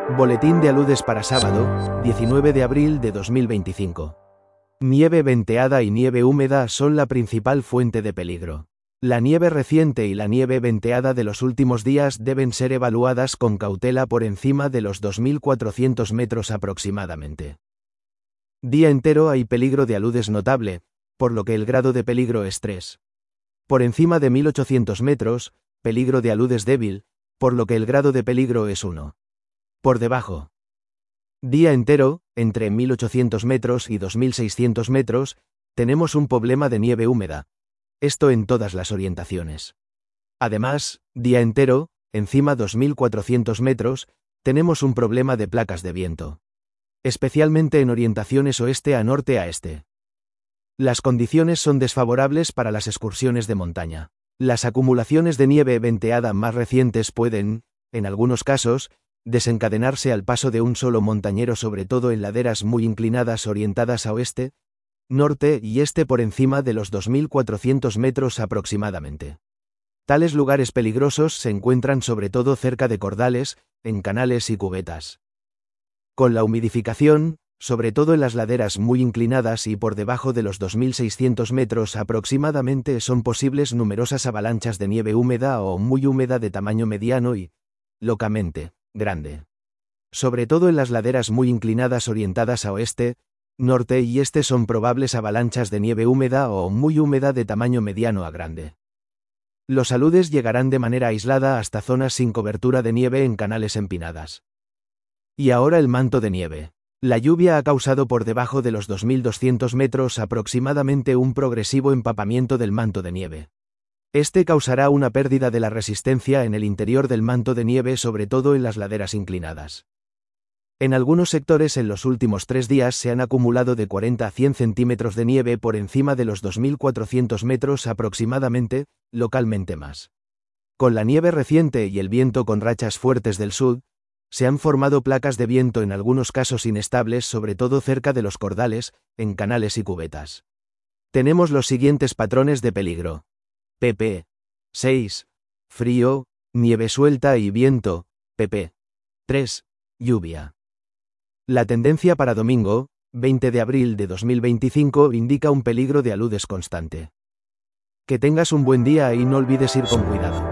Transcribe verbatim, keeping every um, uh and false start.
Boletín de aludes para sábado, diecinueve de abril de dos mil veinticinco. Nieve venteada y nieve húmeda son la principal fuente de peligro. La nieve reciente y la nieve venteada de los últimos días deben ser evaluadas con cautela por encima de los dos mil cuatrocientos metros aproximadamente. Día entero hay peligro de aludes notable, por lo que el grado de peligro es tres. Por encima de mil ochocientos metros, peligro de aludes débil, por lo que el grado de peligro es uno. Por debajo. Día entero, entre mil ochocientos metros y dos mil seiscientos metros, tenemos un problema de nieve húmeda. Esto en todas las orientaciones. Además, día entero, encima dos mil cuatrocientos metros, tenemos un problema de placas de viento. Especialmente en orientaciones oeste a norte a este. Las condiciones son desfavorables para las excursiones de montaña. Las acumulaciones de nieve venteada más recientes pueden, en algunos casos, desencadenarse al paso de un solo montañero, sobre todo en laderas muy inclinadas orientadas a oeste, norte y este por encima de los dos mil cuatrocientos metros aproximadamente. Tales lugares peligrosos se encuentran sobre todo cerca de cordales, en canales y cubetas. Con la humidificación, sobre todo en las laderas muy inclinadas y por debajo de los dos mil seiscientos metros aproximadamente, son posibles numerosas avalanchas de nieve húmeda o muy húmeda de tamaño mediano y, localmente, grande. Sobre todo en las laderas muy inclinadas orientadas a oeste, norte y este son probables avalanchas de nieve húmeda o muy húmeda de tamaño mediano a grande. Los aludes llegarán de manera aislada hasta zonas sin cobertura de nieve en canales empinadas. Y ahora el manto de nieve. La lluvia ha causado por debajo de los dos mil doscientos metros aproximadamente un progresivo empapamiento del manto de nieve. Este causará una pérdida de la resistencia en el interior del manto de nieve, sobre todo en las laderas inclinadas. En algunos sectores en los últimos tres días se han acumulado de cuarenta a cien centímetros de nieve por encima de los dos mil cuatrocientos metros aproximadamente, localmente más. Con la nieve reciente y el viento con rachas fuertes del sur, se han formado placas de viento en algunos casos inestables, sobre todo cerca de los cordales, en canales y cubetas. Tenemos los siguientes patrones de peligro. pp. seis. Frío, nieve suelta y viento. pp. tres. Lluvia. La tendencia para domingo, veinte de abril de dos mil veinticinco, indica un peligro de aludes constante. Que tengas un buen día y no olvides ir con cuidado.